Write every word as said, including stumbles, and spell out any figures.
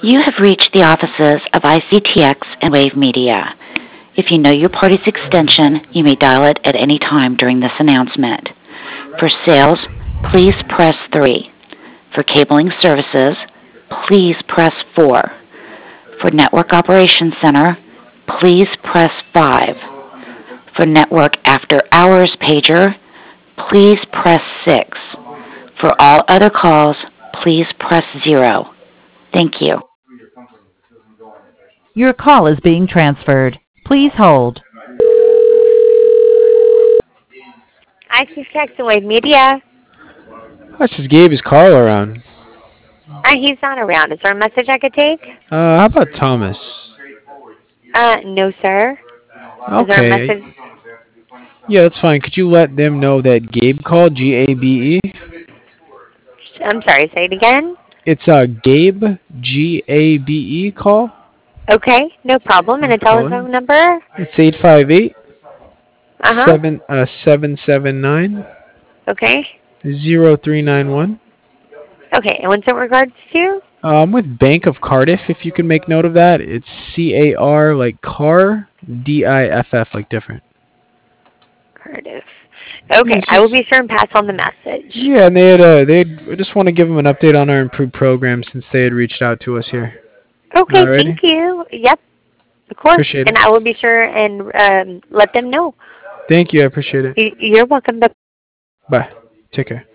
You have reached the offices of I C T X and Wave Media. If you know your party's extension, you may dial it at any time during this announcement. For sales, please press three. For cabling services, please press four. For Network Operations Center, please press five. For Network After Hours pager, please press six. For all other calls, please press zero. Thank you. Your call is being transferred. Please hold. I C T X and Wave Media. This is Gabe. His call around. Uh, he's not around. Is there a message I could take? Uh, how about Thomas? Uh, no, sir. Is there a Okay. message? Yeah, that's fine. Could you let them know that Gabe called? G A B E. I'm sorry, say it again. It's uh Gabe G A B E call. Okay, no problem. And I'm a calling. telephone number? It's eight five eight Uh-huh. seven uh seven seven nine Okay. zero three nine one. Okay, and what's in regards to? Uh, I'm with Bank of Cardiff. If you can make note of that, it's C A R like car, D I F F like different. Cardiff. Yeah, Okay, it's I will just, be sure and pass on the message. yeah, and they had uh, they I just want to give them an update on our improved program since they had reached out to us here. Okay, thank Alrighty, you. Yep, of course. appreciate it. And I will be sure and um, let them know. Thank you, I appreciate it. Y- You're welcome. Bye. Take care.